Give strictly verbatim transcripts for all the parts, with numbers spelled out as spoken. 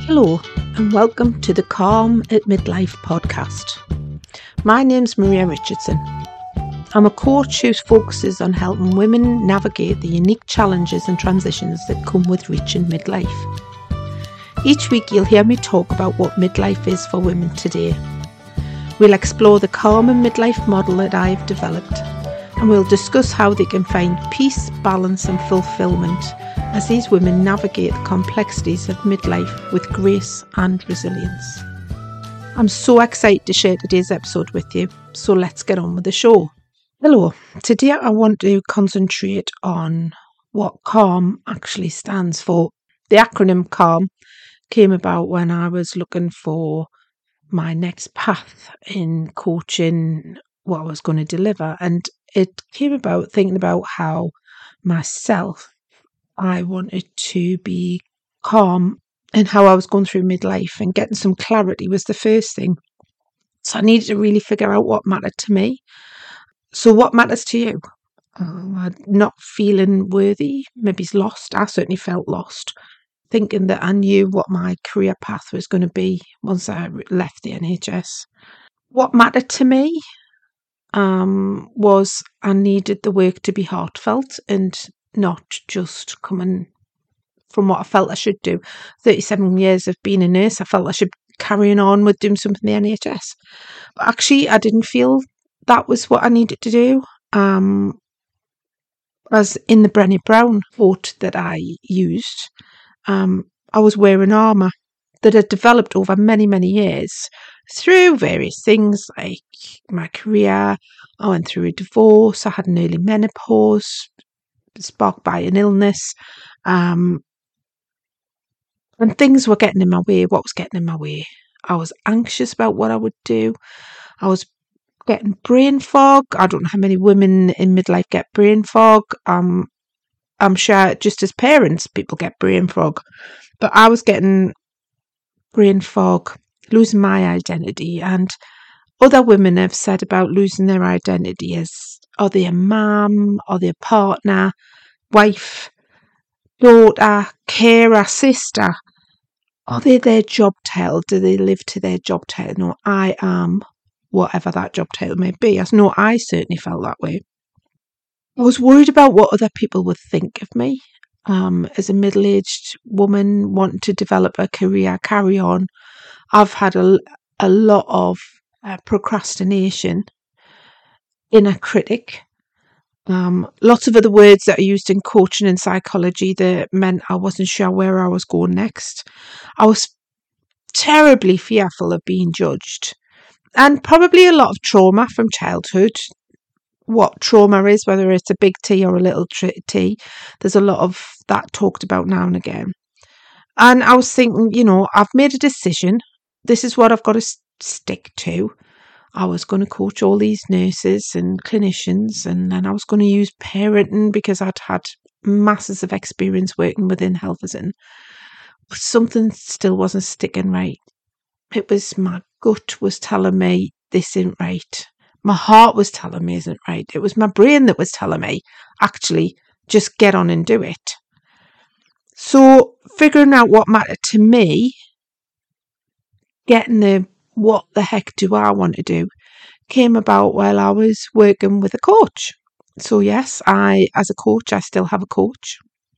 Hello and welcome to the Calm at Midlife podcast. My name's Maria Richardson. I'm a coach who focuses on helping women navigate the unique challenges and transitions that come with reaching midlife. Each week you'll hear me talk about what midlife is for women today. We'll explore the Calm and Midlife model that I've developed, and we'll discuss how they can find peace, balance and fulfilment as these women navigate the complexities of midlife with grace and resilience. I'm so excited to share today's episode with you, so let's get on with the show. Hello, today I want to concentrate on what CALM actually stands for. The acronym CALM came about when I was looking for my next path in coaching, what I was going to deliver, and it came about thinking about how myself I wanted to be calm in how I was going through midlife, and getting some clarity was the first thing. So I needed to really figure out what mattered to me. So what matters to you? Uh, not feeling worthy, maybe lost. I certainly felt lost, thinking that I knew what my career path was going to be once I left the N H S. What mattered to me um, was I needed the work to be heartfelt and not just coming from what I felt I should do. thirty-seven years of being a nurse, I felt I should carry on with doing something in the N H S. But actually, I didn't feel that was what I needed to do. Um, as in the Brené Brown quote that I used, um, I was wearing armour that had developed over many, many years through various things like my career. I went through a divorce, I had an early menopause, sparked by an illness, um, and things were getting in my way. What was getting in my way? I was anxious about what I would do. I was getting brain fog. I don't know how many women in midlife get brain fog. Um, I'm sure just as parents, people get brain fog. But I was getting brain fog, losing my identity. And other women have said about losing their identity as, are they a mum? Are they a partner? Wife, daughter, carer, sister? Are they their job title? Do they live to their job title? No, I am whatever that job title may be. I know I certainly felt that way. I was worried about what other people would think of me. Um, as a middle-aged woman wanting to develop a career, carry on, I've had a, a lot of uh, procrastination, inner critic. Um, lots of other words that are used in coaching and psychology that meant I wasn't sure where I was going next. I was terribly fearful of being judged, and probably a lot of trauma from childhood. What trauma is, whether it's a big T or a little t, there's a lot of that talked about now and again. And I was thinking, you know, I've made a decision. This is what I've got to stick to. I was going to coach all these nurses and clinicians, and then I was going to use parenting because I'd had masses of experience working within health visiting. But something still wasn't sticking right. It was my gut was telling me this isn't right. My heart was telling me isn't right. It was my brain that was telling me, actually, just get on and do it. So figuring out what mattered to me, getting the what the heck do I want to do, came about while I was working with a coach. So yes, I, as a coach, I still have a coach.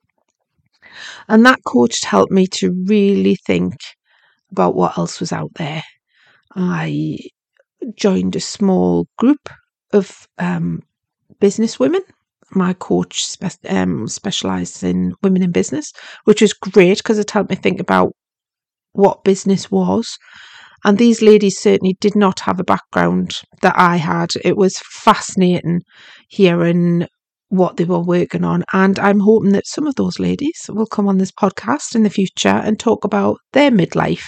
And that coach helped me to really think about what else was out there. I joined a small group of um, business women. My coach spe- um, specialised in women in business, which was great because it helped me think about what business was. And these ladies certainly did not have a background that I had. It was fascinating hearing what they were working on. And I'm hoping that some of those ladies will come on this podcast in the future and talk about their midlife.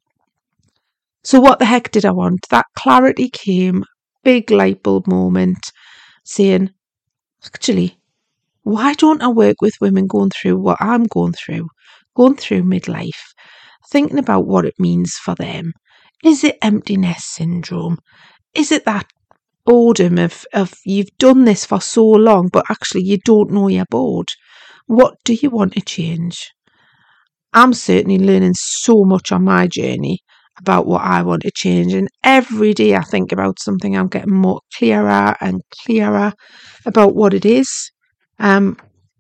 So what the heck did I want? That clarity came, big light bulb moment, saying, actually, why don't I work with women going through what I'm going through, going through midlife, thinking about what it means for them? Is it empty nest syndrome? Is it that boredom of, of you've done this for so long, but actually you don't know you're bored? What do you want to change? I'm certainly learning so much on my journey about what I want to change. And every day I think about something, I'm getting more clearer and clearer about what it is. Um,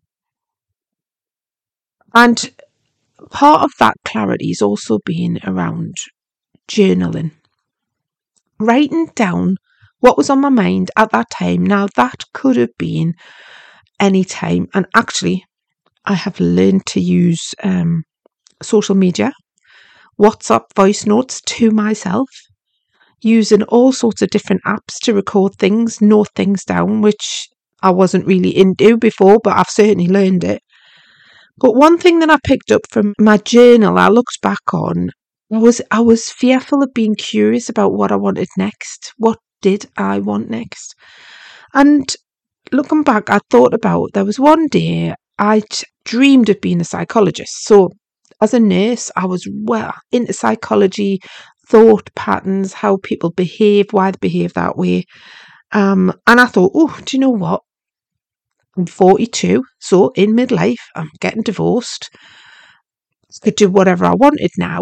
and part of that clarity is also being around journaling, writing down what was on my mind at that time. Now, that could have been any time. And actually, I have learned to use um, social media, WhatsApp voice notes to myself, using all sorts of different apps to record things, note things down, which I wasn't really into before, but I've certainly learned it. But one thing that I picked up from my journal, I looked back on, was I was fearful of being curious about what I wanted next. What did I want next? And looking back, I thought about, there was one day I'd dreamed of being a psychologist. So as a nurse, I was well into psychology, thought patterns, how people behave, why they behave that way. Um, and I thought, oh, do you know what? I'm forty-two, so in midlife, I'm getting divorced. I could do whatever I wanted now.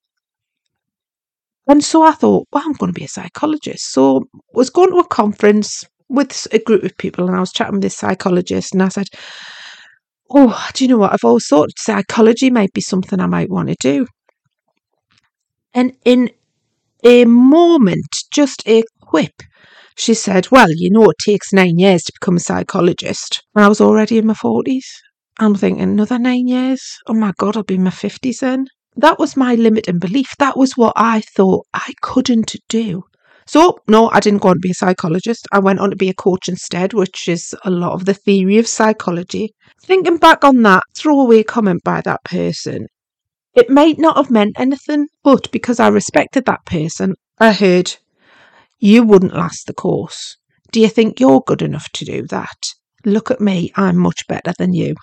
And so I thought, well, I'm going to be a psychologist. So I was going to a conference with a group of people, and I was chatting with this psychologist, and I said, oh, do you know what? I've always thought psychology might be something I might want to do. And in a moment, just a quip, she said, well, you know, it takes nine years to become a psychologist. And I was already in my forties. I'm thinking, another nine years? Oh my God, I'll be in my fifties then. That was my limiting belief. That was what I thought I couldn't do. So, no, I didn't go on to be a psychologist. I went on to be a coach instead, which is a lot of the theory of psychology. Thinking back on that throwaway comment by that person, it might not have meant anything, but because I respected that person, I heard, you wouldn't last the course. Do you think you're good enough to do that? Look at me, I'm much better than you.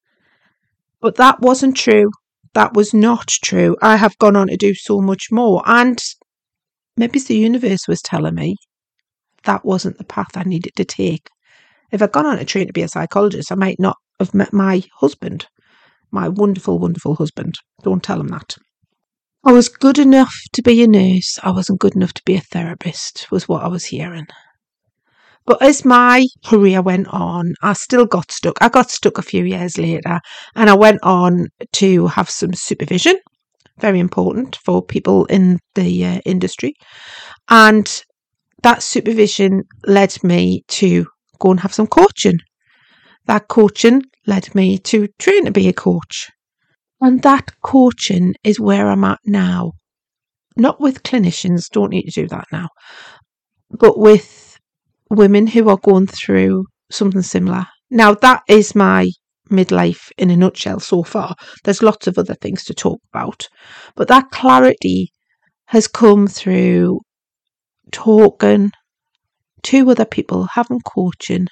But that wasn't true. That was not true. I have gone on to do so much more. And maybe the universe was telling me that wasn't the path I needed to take. If I'd gone on to train to be a psychologist, I might not have met my husband, my wonderful, wonderful husband. Don't tell him that. I was good enough to be a nurse. I wasn't good enough to be a therapist, was what I was hearing. But as my career went on, I still got stuck. I got stuck a few years later, and I went on to have some supervision, very important for people in the uh, industry. And that supervision led me to go and have some coaching. That coaching led me to train to be a coach. And that coaching is where I'm at now. Not with clinicians, don't need to do that now, but with women who are going through something similar. Now, that is my midlife in a nutshell so far. There's lots of other things to talk about, but that clarity has come through talking to other people, having coaching.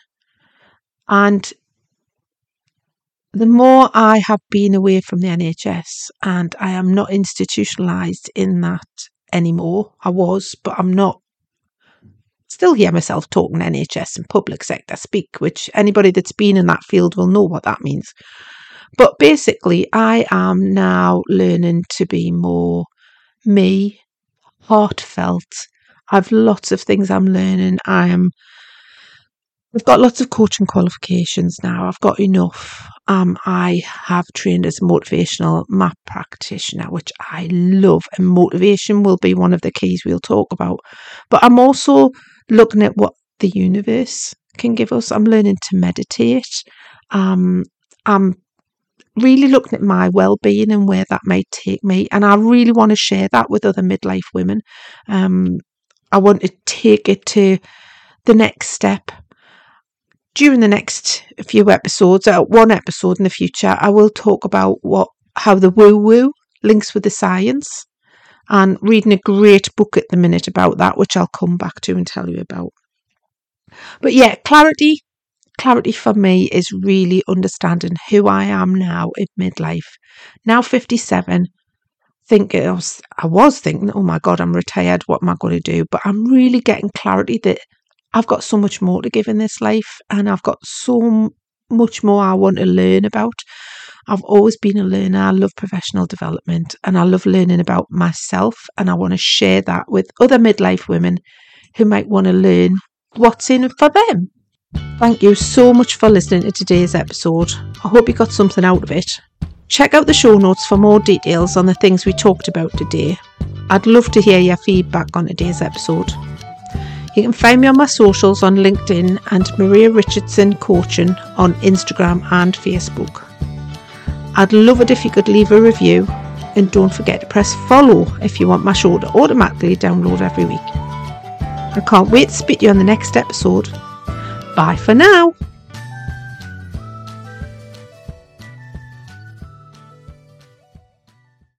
And the more I have been away from the N H S, and I am not institutionalised in that anymore. I was, but I'm not. Still hear myself talking N H S and public sector speak, which anybody that's been in that field will know what that means. But basically, I am now learning to be more me, heartfelt. I've lots of things I'm learning. I am. I've got lots of coaching qualifications now. I've got enough. Um, I have trained as a motivational map practitioner, which I love, and motivation will be one of the keys we'll talk about. But I'm also looking at what the universe can give us. I'm learning to meditate. Um, I'm really looking at my well-being and where that might take me, and I really want to share that with other midlife women. Um, I want to take it to the next step. During the next few episodes, uh, one episode in the future, I will talk about what how the woo-woo links with the science, and reading a great book at the minute about that, which I'll come back to and tell you about. But yeah, clarity, clarity for me is really understanding who I am now in midlife. Now fifty-seven, think I was, I was thinking, oh my God, I'm retired, what am I going to do? But I'm really getting clarity that I've got so much more to give in this life, and I've got so much more I want to learn about. I've always been a learner. I love professional development and I love learning about myself, and I want to share that with other midlife women who might want to learn what's in it for them. Thank you so much for listening to today's episode. I hope you got something out of it. Check out the show notes for more details on the things we talked about today. I'd love to hear your feedback on today's episode. You can find me on my socials on LinkedIn and Maria Richardson Coaching on Instagram and Facebook. I'd love it if you could leave a review, and don't forget to press follow if you want my show to automatically download every week. I can't wait to speak to you on the next episode. Bye for now.